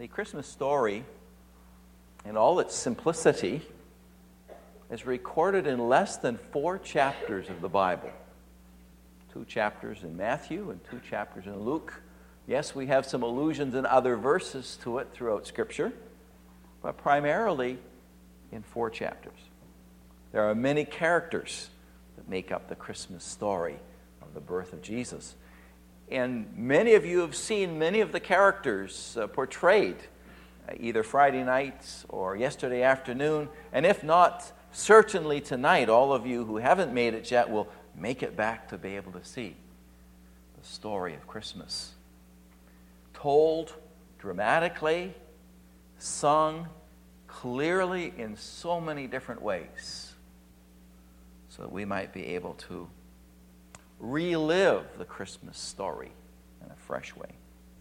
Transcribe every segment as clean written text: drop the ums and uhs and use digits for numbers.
The Christmas story, in all its simplicity, is recorded in less than 4 chapters of the Bible. 2 chapters in Matthew and 2 chapters in Luke. Yes, we have some allusions in other verses to it throughout Scripture, but primarily in 4 chapters. There are many characters that make up the Christmas story of the birth of Jesus. And many of you have seen many of the characters portrayed either Friday night or yesterday afternoon. And if not, certainly tonight, all of you who haven't made it yet will make it back to be able to see the story of Christmas. Told dramatically, sung clearly in so many different ways, so that we might be able to relive the Christmas story in a fresh way.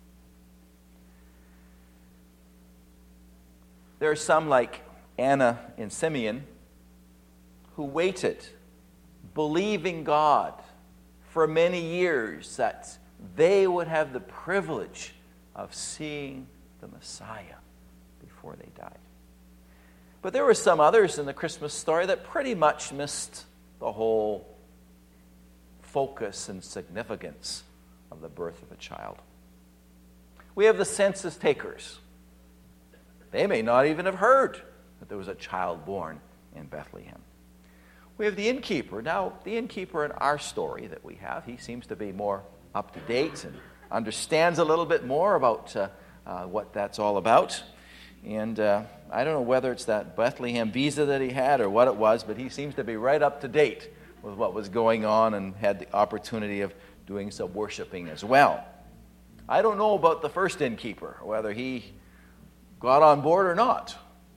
There are some like Anna and Simeon who waited, believing God for many years that they would have the privilege of seeing the Messiah before they died. But there were some others in the Christmas story that pretty much missed the whole focus and significance of the birth of a child. We have the census takers. They may not even have heard that there was a child born in Bethlehem. We have the innkeeper. Now, the innkeeper in our story that we have, he seems to be more up to date and understands a little bit more about what that's all about. And I don't know whether it's that Bethlehem visa that he had or what it was, but he seems to be right up to date with what was going on and had the opportunity of doing some worshiping as well. I don't know about the first innkeeper, whether he got on board or not.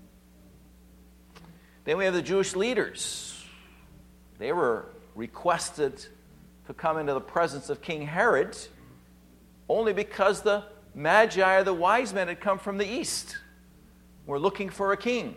Then we have the Jewish leaders. They were requested to come into the presence of King Herod only because the Magi, or the wise men, had come from the east. Were looking for a king.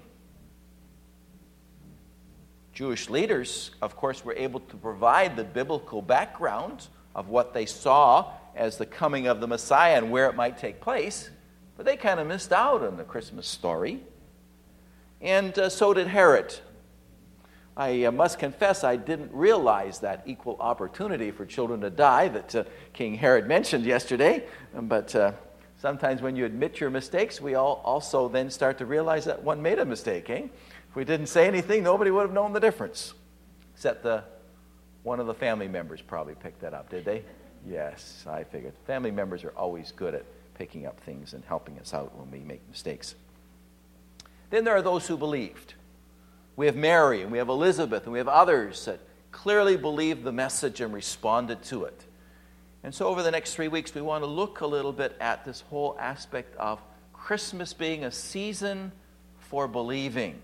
Jewish leaders, of course, were able to provide the biblical background of what they saw as the coming of the Messiah and where it might take place, but they kind of missed out on the Christmas story. And so did Herod. I must confess I didn't realize that equal opportunity for children to die that King Herod mentioned yesterday, but sometimes when you admit your mistakes, we all also then start to realize that one made a mistake, eh? If we didn't say anything, nobody would have known the difference. Except one of the family members probably picked that up, did they? Yes, I figured. Family members are always good at picking up things and helping us out when we make mistakes. Then there are those who believed. We have Mary, and we have Elizabeth, and we have others that clearly believed the message and responded to it. And so over the next 3 weeks, we want to look a little bit at this whole aspect of Christmas being a season for believing.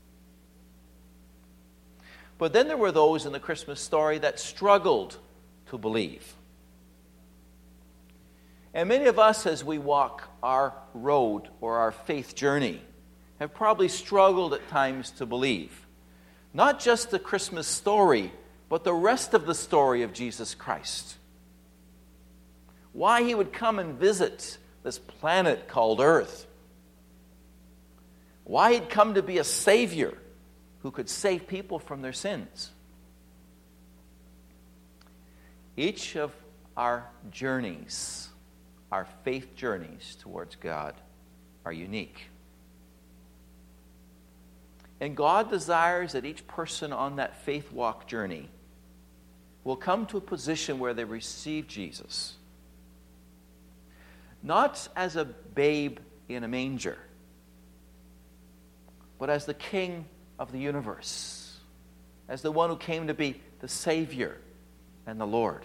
But then there were those in the Christmas story that struggled to believe. And many of us, as we walk our road or our faith journey, have probably struggled at times to believe. Not just the Christmas story, but the rest of the story of Jesus Christ. Why he would come and visit this planet called Earth. Why he'd come to be a Savior who could save people from their sins. Each of our journeys, our faith journeys towards God, are unique. And God desires that each person on that faith walk journey will come to a position where they receive Jesus. Not as a babe in a manger, but as the King of the universe, as the one who came to be the Savior and the Lord.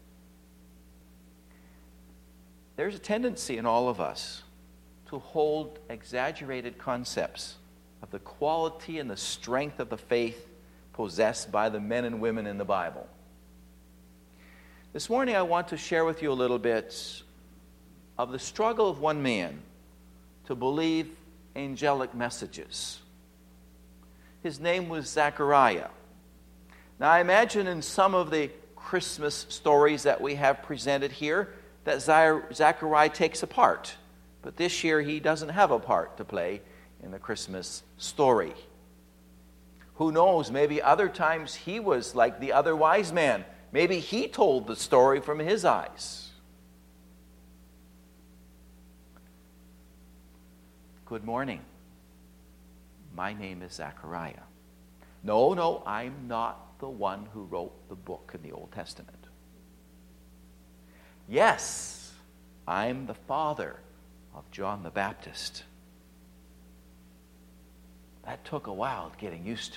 There's a tendency in all of us to hold exaggerated concepts of the quality and the strength of the faith possessed by the men and women in the Bible. This morning I want to share with you a little bit of the struggle of one man to believe angelic messages. His name was Zechariah. Now I imagine in some of the Christmas stories that we have presented here that Zechariah takes a part. But this year he doesn't have a part to play in the Christmas story. Who knows, maybe other times he was like the other wise man. Maybe he told the story from his eyes. Good morning. My name is Zechariah. No, I'm not the one who wrote the book in the Old Testament. Yes, I'm the father of John the Baptist. That took a while getting used to.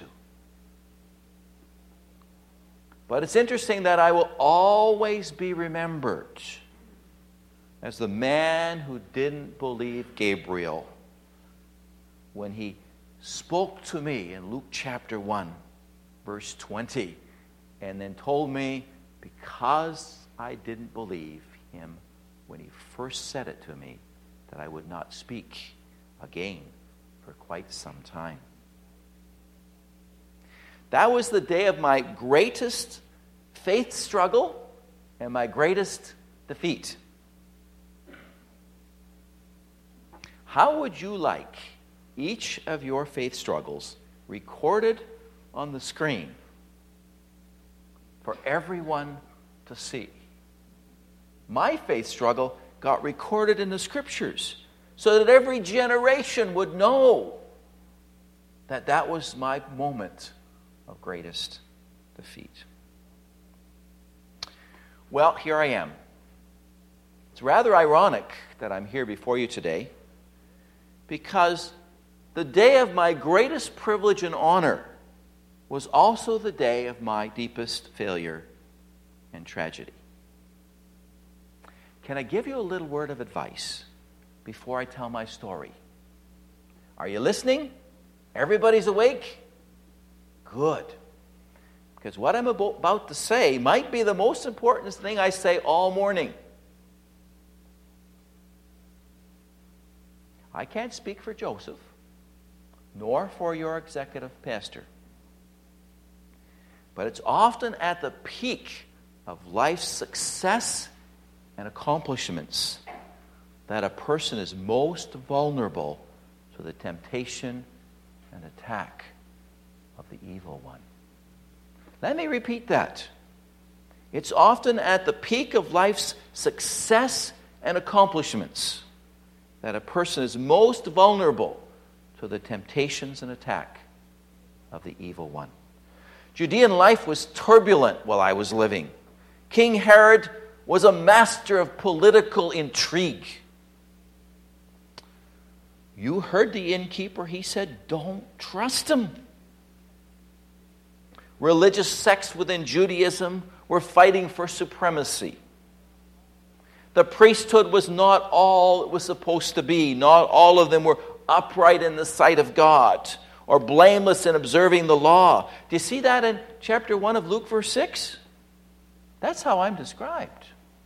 But it's interesting that I will always be remembered as the man who didn't believe Gabriel when he spoke to me in Luke chapter 1, verse 20, and then told me because I didn't believe him when he first said it to me, that I would not speak again for quite some time. That was the day of my greatest faith struggle and my greatest defeat. How would you like each of your faith struggles recorded on the screen for everyone to see? My faith struggle got recorded in the Scriptures so that every generation would know that that was my moment of greatest defeat. Well, here I am. It's rather ironic that I'm here before you today because the day of my greatest privilege and honor was also the day of my deepest failure and tragedy. Can I give you a little word of advice before I tell my story? Are you listening? Everybody's awake? Good. Because what I'm about to say might be the most important thing I say all morning. I can't speak for Joseph, nor for your executive pastor. But it's often at the peak of life's success and accomplishments that a person is most vulnerable to the temptation and attack of the evil one. Let me repeat that. It's often at the peak of life's success and accomplishments that a person is most vulnerable to the temptations and attack of the evil one. Judean life was turbulent while I was living. King Herod was a master of political intrigue. You heard the innkeeper, he said, don't trust him. Religious sects within Judaism were fighting for supremacy. The priesthood was not all it was supposed to be. Not all of them were upright in the sight of God or blameless in observing the law. Do you see that in chapter 1 of Luke, verse 6? That's how I'm described.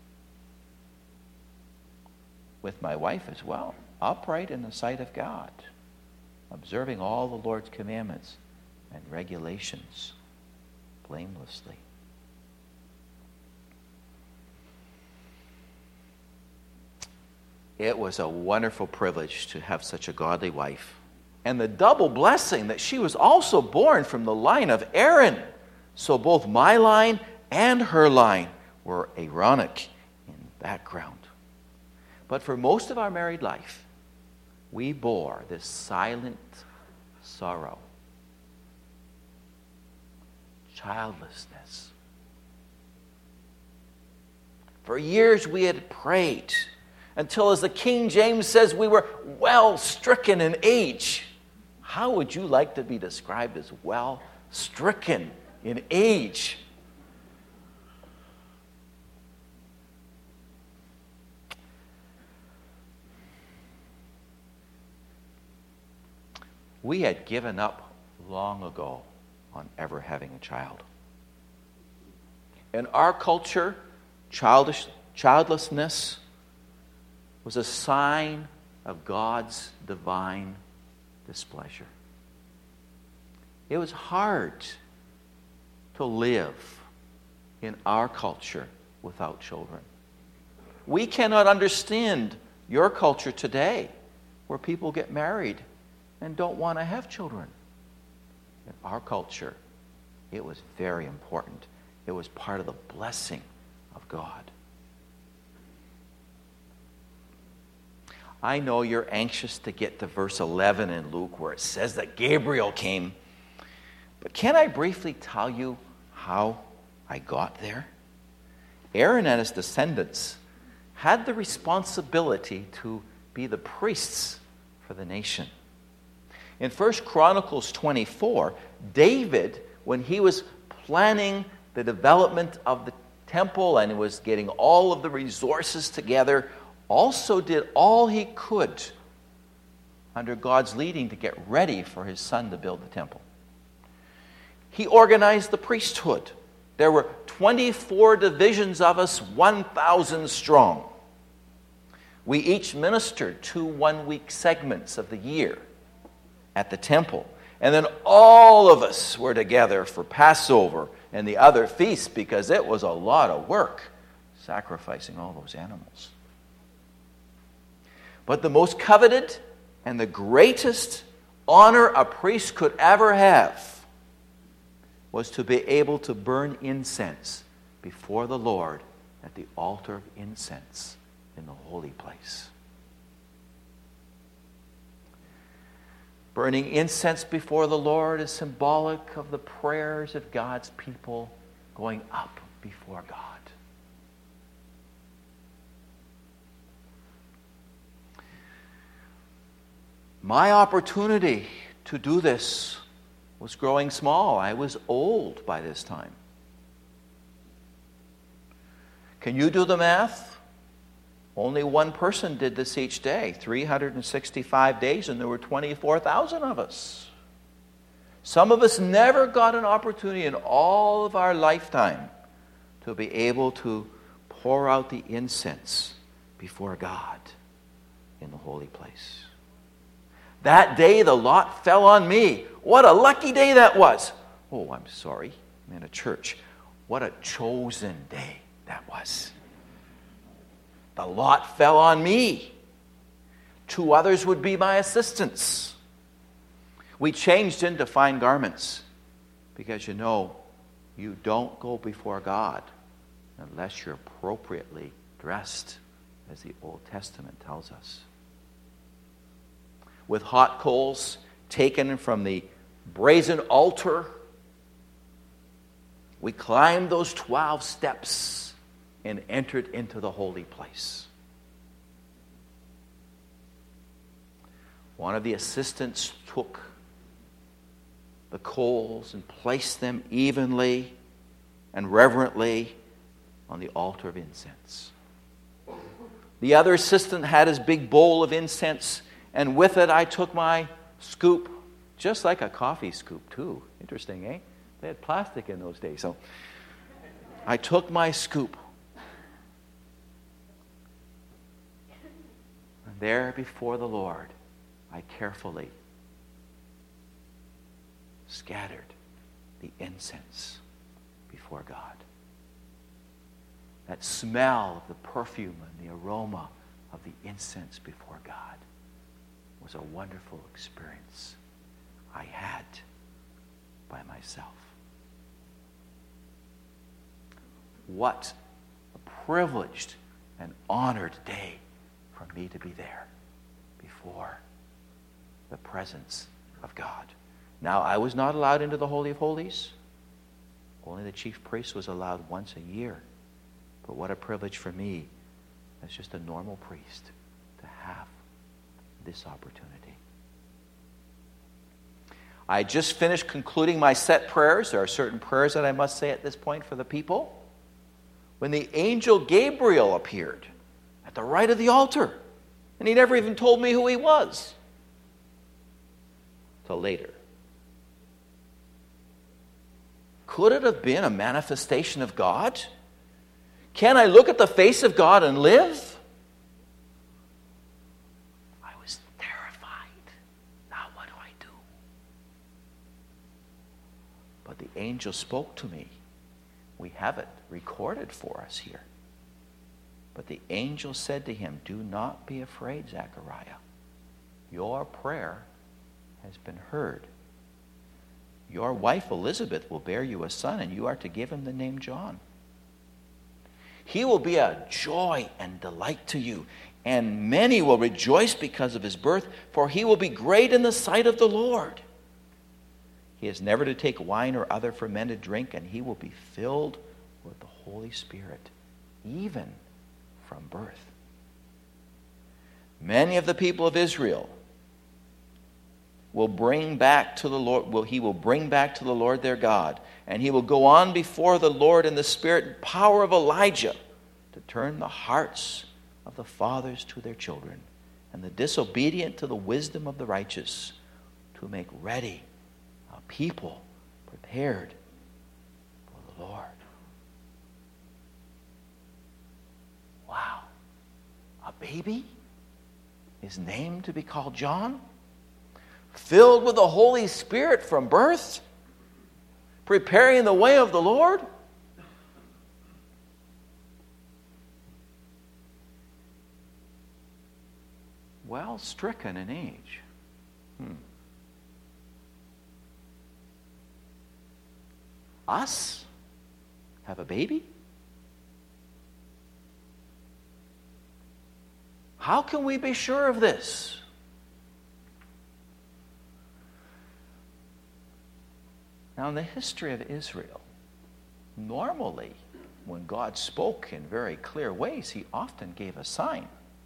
With my wife as well. Upright in the sight of God. Observing all the Lord's commandments and regulations blamelessly. It was a wonderful privilege to have such a godly wife. And the double blessing that she was also born from the line of Aaron. So both my line and her line were Aaronic in background. But for most of our married life, we bore this silent sorrow. Childlessness. For years we had prayed until, as the King James says, we were well stricken in age. How would you like to be described as well stricken in age? We had given up long ago on ever having a child. In our culture, childlessness was a sign of God's divine displeasure. It was hard to live in our culture without children. We cannot understand your culture today, where people get married and don't want to have children. In our culture, it was very important. It was part of the blessing of God. I know you're anxious to get to verse 11 in Luke where it says that Gabriel came. But can I briefly tell you how I got there? Aaron and his descendants had the responsibility to be the priests for the nation. In 1 Chronicles 24, David, when he was planning the development of the temple and was getting all of the resources together, also did all he could under God's leading to get ready for his son to build the temple. He organized the priesthood. There were 24 divisions of us, 1,000 strong. We each ministered 2 one-week segments of the year at the temple. And then all of us were together for Passover and the other feasts because it was a lot of work sacrificing all those animals. But the most coveted and the greatest honor a priest could ever have was to be able to burn incense before the Lord at the altar of incense in the holy place. Burning incense before the Lord is symbolic of the prayers of God's people going up before God. My opportunity to do this was growing small. I was old by this time. Can you do the math? Only one person did this each day, 365 days, and there were 24,000 of us. Some of us never got an opportunity in all of our lifetime to be able to pour out the incense before God in the holy place. That day the lot fell on me. What a lucky day that was. Oh, I'm sorry. I'm in a church. What a chosen day that was. The lot fell on me. 2 others would be my assistants. We changed into fine garments because you don't go before God unless you're appropriately dressed, as the Old Testament tells us. With hot coals taken from the brazen altar, we climbed those 12 steps and entered into the holy place. One of the assistants took the coals and placed them evenly and reverently on the altar of incense. The other assistant had his big bowl of incense, and with it I took my scoop, just like a coffee scoop too. Interesting, eh? They had plastic in those days. So I took my scoop. And there before the Lord, I carefully scattered the incense before God. That smell of the perfume and the aroma of the incense before God was a wonderful experience I had by myself. What a privileged and honored day for me to be there before the presence of God. Now, I was not allowed into the Holy of Holies. Only the chief priest was allowed once a year. But what a privilege for me as just a normal priest to have this opportunity. I just finished concluding my set prayers. There are certain prayers that I must say at this point for the people. When the angel Gabriel appeared at the right of the altar, and he never even told me who he was till later. Could it have been a manifestation of God? Can I look at the face of God and live? I was terrified. Now what do I do? But the angel spoke to me. We have it recorded for us here. But the angel said to him, "Do not be afraid, Zechariah. Your prayer has been heard. Your wife Elizabeth will bear you a son, and you are to give him the name John. He will be a joy and delight to you, and many will rejoice because of his birth, for he will be great in the sight of the Lord. He is never to take wine or other fermented drink, and he will be filled with the Holy Spirit, even from birth. Many of the people of Israel will bring back to the Lord, he will bring back to the Lord their God, and he will go on before the Lord in the spirit and power of Elijah to turn the hearts of the fathers to their children, and the disobedient to the wisdom of the righteous, to make ready a people prepared for the Lord." Wow. A baby is named to be called John? Filled with the Holy Spirit from birth? Preparing the way of the Lord? Well stricken in age. Us have a baby? How can we be sure of this? Now, in the history of Israel, normally, when God spoke in very clear ways, he often gave a sign.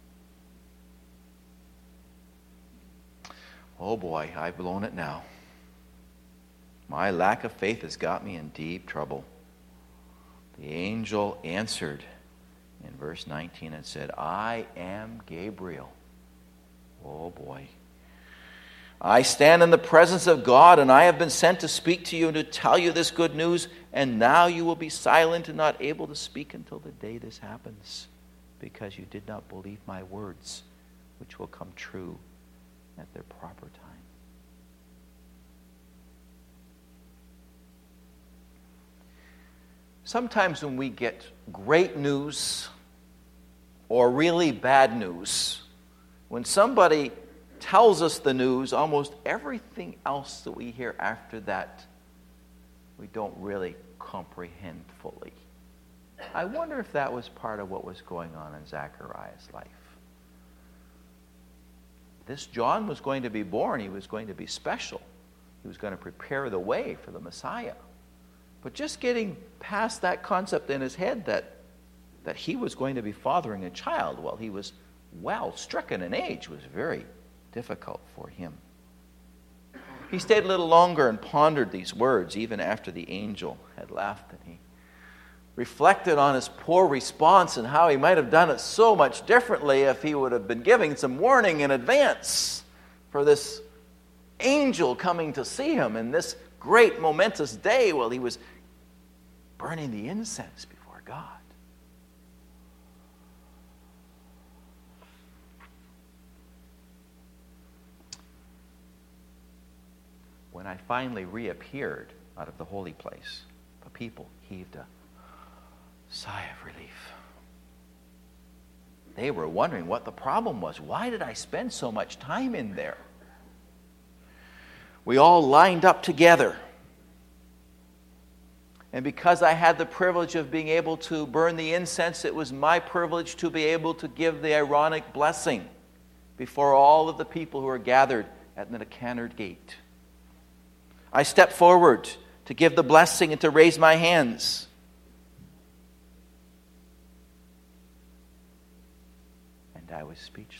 Oh boy, I've blown it now. My lack of faith has got me in deep trouble. The angel answered in verse 19 and said, "I am Gabriel." Oh boy. "I stand in the presence of God, and I have been sent to speak to you and to tell you this good news, and now you will be silent and not able to speak until the day this happens, because you did not believe my words, which will come true at their proper time." Sometimes when we get great news or really bad news, when somebody tells us the news, almost everything else that we hear after that, we don't really comprehend fully. I wonder if that was part of what was going on in Zechariah's life. This John was going to be born. He was going to be special. He was going to prepare the way for the Messiah. But just getting past that concept in his head that he was going to be fathering a child while he was well stricken in age was very difficult for him. He stayed a little longer and pondered these words even after the angel had left, and he reflected on his poor response and how he might have done it so much differently if he would have been giving some warning in advance for this angel coming to see him in this great momentous day while he was burning the incense before God. When I finally reappeared out of the holy place, the people heaved a sigh of relief. They were wondering what the problem was. Why did I spend so much time in there? We all lined up together. And because I had the privilege of being able to burn the incense, it was my privilege to be able to give the Aaronic blessing before all of the people who were gathered at the Nicanor gate. I stepped forward to give the blessing and to raise my hands. And I was speechless.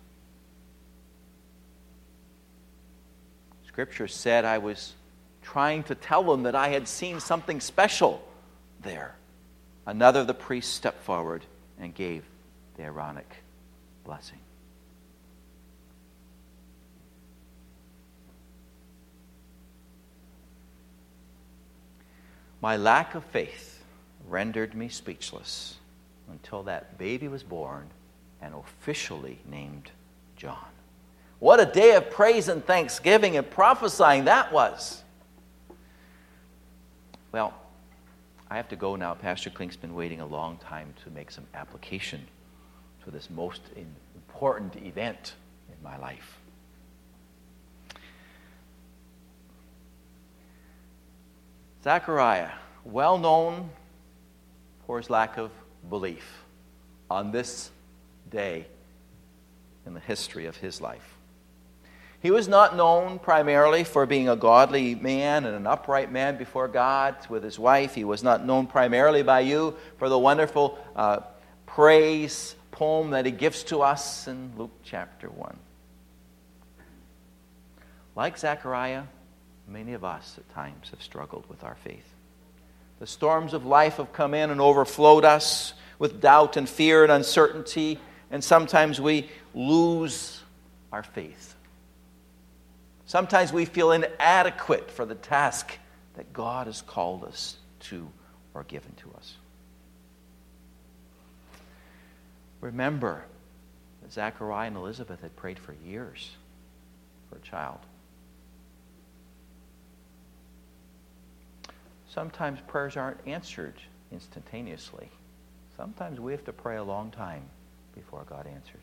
Scripture said I was trying to tell them that I had seen something special there. Another of the priests stepped forward and gave the Aaronic blessing. My lack of faith rendered me speechless until that baby was born and officially named John. What a day of praise and thanksgiving and prophesying that was. Well, I have to go now. Pastor Klink's been waiting a long time to make some application to this most important event in my life. Zechariah, well known for his lack of belief on this day in the history of his life. He was not known primarily for being a godly man and an upright man before God with his wife. He was not known primarily by you for the wonderful praise poem that he gives to us in Luke chapter 1. Like Zechariah, many of us at times have struggled with our faith. The storms of life have come in and overflowed us with doubt and fear and uncertainty, and sometimes we lose our faith. Sometimes we feel inadequate for the task that God has called us to or given to us. Remember that Zechariah and Elizabeth had prayed for years for a child. Sometimes prayers aren't answered instantaneously. Sometimes we have to pray a long time before God answers.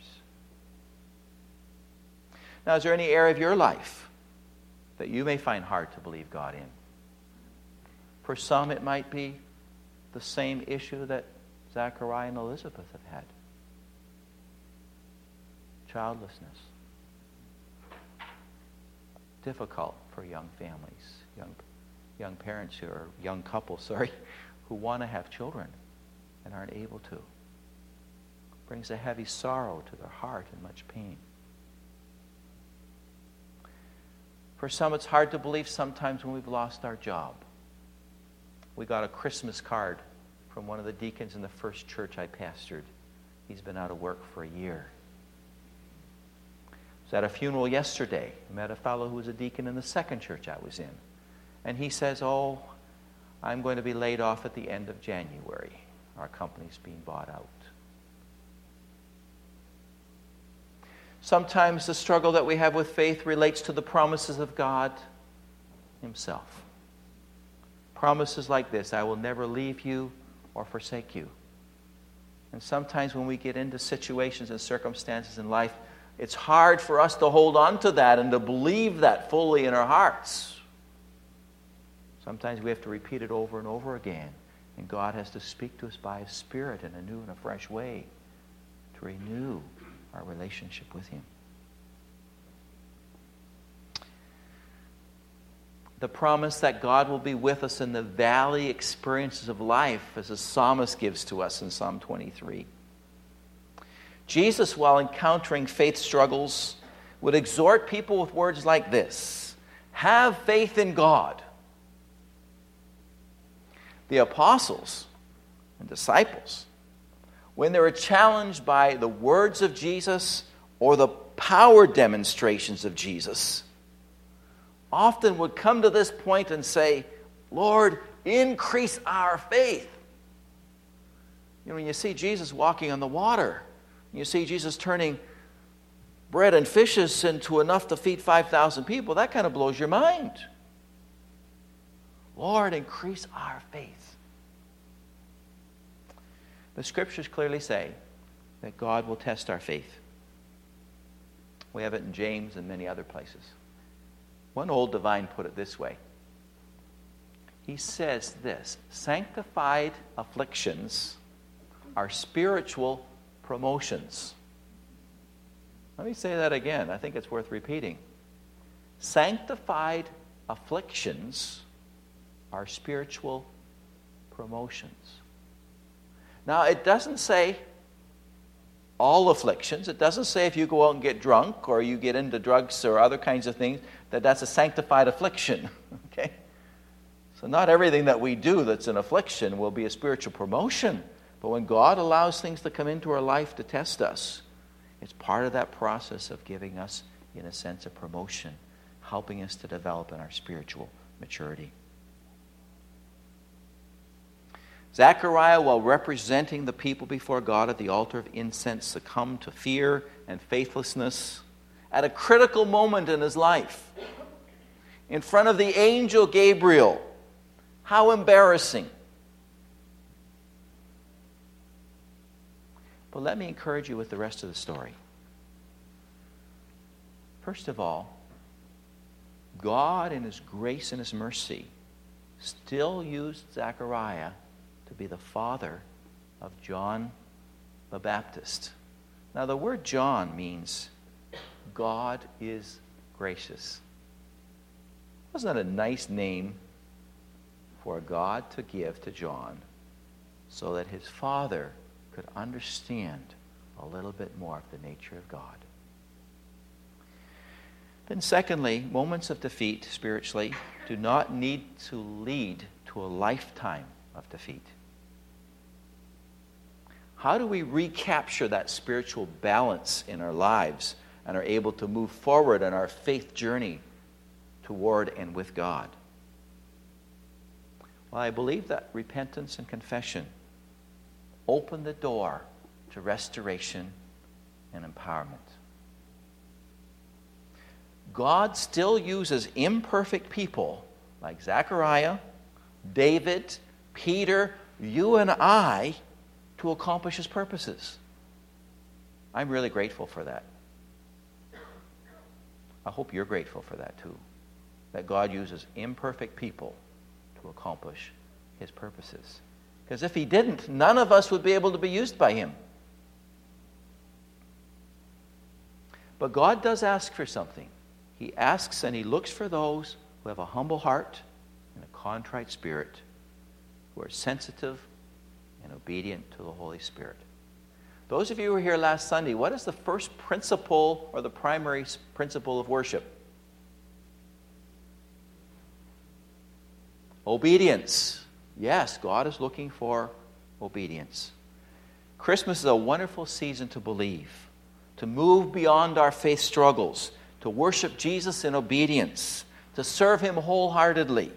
Now, is there any area of your life that you may find hard to believe God in? For some, it might be the same issue that Zechariah and Elizabeth have had. Childlessness. Difficult for young families, young parents or young couples, who want to have children and aren't able to. Brings a heavy sorrow to their heart and much pain. For some, it's hard to believe sometimes when we've lost our job. We got a Christmas card from one of the deacons in the first church I pastored. He's been out of work for a year. I was at a funeral yesterday. I met a fellow who was a deacon in the second church I was in. And he says, I'm going to be laid off at the end of January. Our company's being bought out. Sometimes the struggle that we have with faith relates to the promises of God Himself. Promises like this, I will never leave you or forsake you. And sometimes when we get into situations and circumstances in life, it's hard for us to hold on to that and to believe that fully in our hearts. Sometimes we have to repeat it over and over again. And God has to speak to us by His Spirit in a new and a fresh way to renew our relationship with Him. The promise that God will be with us in the valley experiences of life, as the psalmist gives to us in Psalm 23. Jesus, while encountering faith struggles, would exhort people with words like this: have faith in God. The apostles and disciples, when they were challenged by the words of Jesus or the power demonstrations of Jesus, often would come to this point and say, Lord, increase our faith. When you see Jesus walking on the water, you see Jesus turning bread and fishes into enough to feed 5,000 people, that kind of blows your mind. Lord, increase our faith. The Scriptures clearly say that God will test our faith. We have it in James and many other places. One old divine put it this way. He says this: sanctified afflictions are spiritual promotions. Let me say that again. I think it's worth repeating. Sanctified afflictions are spiritual promotions. Now, it doesn't say all afflictions. It doesn't say if you go out and get drunk or you get into drugs or other kinds of things, that's a sanctified affliction. Okay? So not everything that we do that's an affliction will be a spiritual promotion. But when God allows things to come into our life to test us, it's part of that process of giving us, in a sense, a promotion, helping us to develop in our spiritual maturity. Zechariah, while representing the people before God at the altar of incense, succumbed to fear and faithlessness at a critical moment in his life. In front of the angel Gabriel. How embarrassing. But let me encourage you with the rest of the story. First of all, God in His grace and His mercy still used Zechariah to be the father of John the Baptist. Now, the word John means God is gracious. Wasn't that a nice name for God to give to John so that his father could understand a little bit more of the nature of God? Then secondly, moments of defeat spiritually do not need to lead to a lifetime of defeat. How do we recapture that spiritual balance in our lives and are able to move forward on our faith journey toward and with God? Well, I believe that repentance and confession open the door to restoration and empowerment. God still uses imperfect people like Zechariah, David, Peter, you and I to accomplish His purposes. I'm really grateful for that. I hope you're grateful for that too. That God uses imperfect people to accomplish His purposes. Because if He didn't, none of us would be able to be used by Him. But God does ask for something. He asks and He looks for those who have a humble heart and a contrite spirit, who are sensitive and obedient to the Holy Spirit. Those of you who were here last Sunday, what is the first principle or the primary principle of worship? Obedience. Yes, God is looking for obedience. Christmas is a wonderful season to believe, to move beyond our faith struggles, to worship Jesus in obedience, to serve Him wholeheartedly.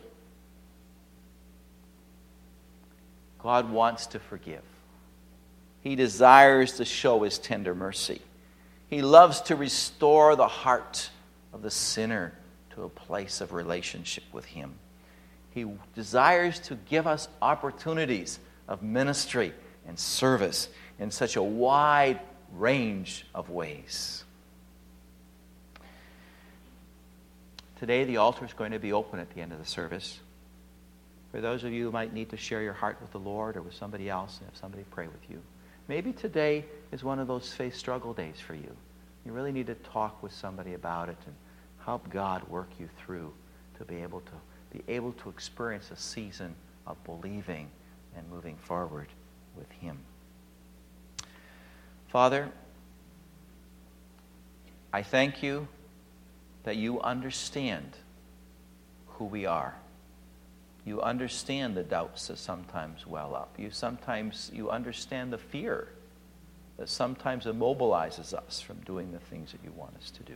God wants to forgive. He desires to show His tender mercy. He loves to restore the heart of the sinner to a place of relationship with Him. He desires to give us opportunities of ministry and service in such a wide range of ways. Today, the altar is going to be open at the end of the service. For those of you who might need to share your heart with the Lord or with somebody else and have somebody pray with you. Maybe today is one of those faith struggle days for you. You really need to talk with somebody about it and help God work you through to be able to experience a season of believing and moving forward with Him. Father, I thank You that You understand who we are. You understand the doubts that sometimes well up. You understand the fear that sometimes immobilizes us from doing the things that You want us to do.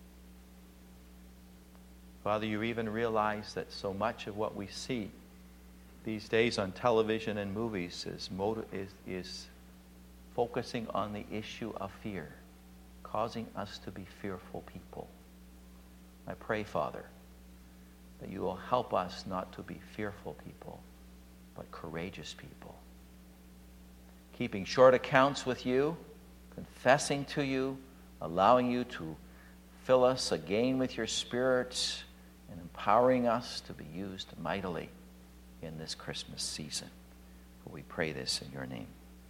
Father, You even realize that so much of what we see these days on television and movies is focusing on the issue of fear, causing us to be fearful people. I pray, Father, that You will help us not to be fearful people, but courageous people. Keeping short accounts with You, confessing to You, allowing You to fill us again with Your Spirit, and empowering us to be used mightily in this Christmas season. For we pray this in Your name.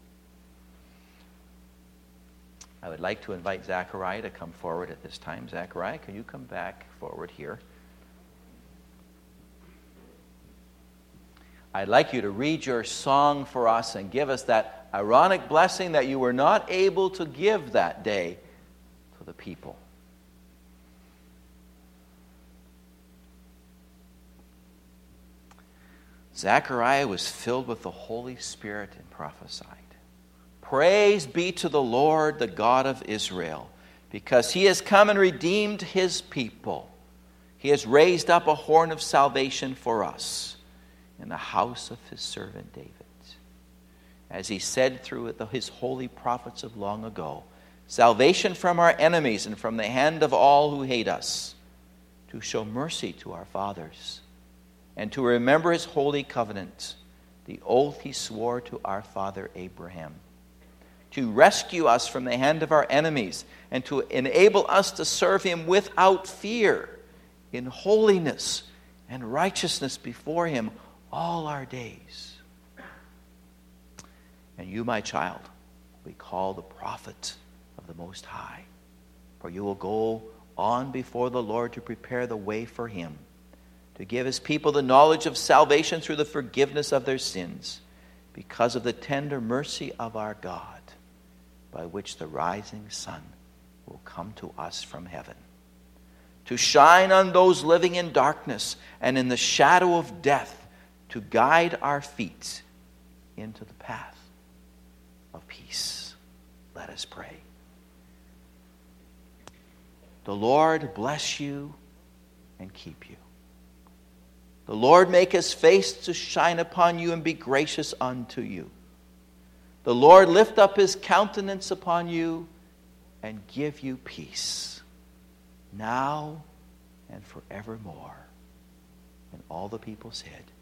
I would like to invite Zechariah to come forward at this time. Zechariah, can you come back forward here? I'd like you to read your song for us and give us that ironic blessing that you were not able to give that day to the people. Zechariah was filled with the Holy Spirit and prophesied. Praise be to the Lord, the God of Israel, because He has come and redeemed His people. He has raised up a horn of salvation for us in the house of His servant David. As He said through His holy prophets of long ago, salvation from our enemies and from the hand of all who hate us, to show mercy to our fathers, and to remember His holy covenant, the oath He swore to our father Abraham, to rescue us from the hand of our enemies, and to enable us to serve him without fear, in holiness and righteousness before him all our days. And you, my child, we call the prophet of the Most High, for you will go on before the Lord to prepare the way for him, to give his people the knowledge of salvation through the forgiveness of their sins, because of the tender mercy of our God, by which the rising sun will come to us from heaven, to shine on those living in darkness and in the shadow of death, to guide our feet into the path of peace. Let us pray. The Lord bless you and keep you. The Lord make his face to shine upon you and be gracious unto you. The Lord lift up his countenance upon you and give you peace, now and forevermore. And all the people said,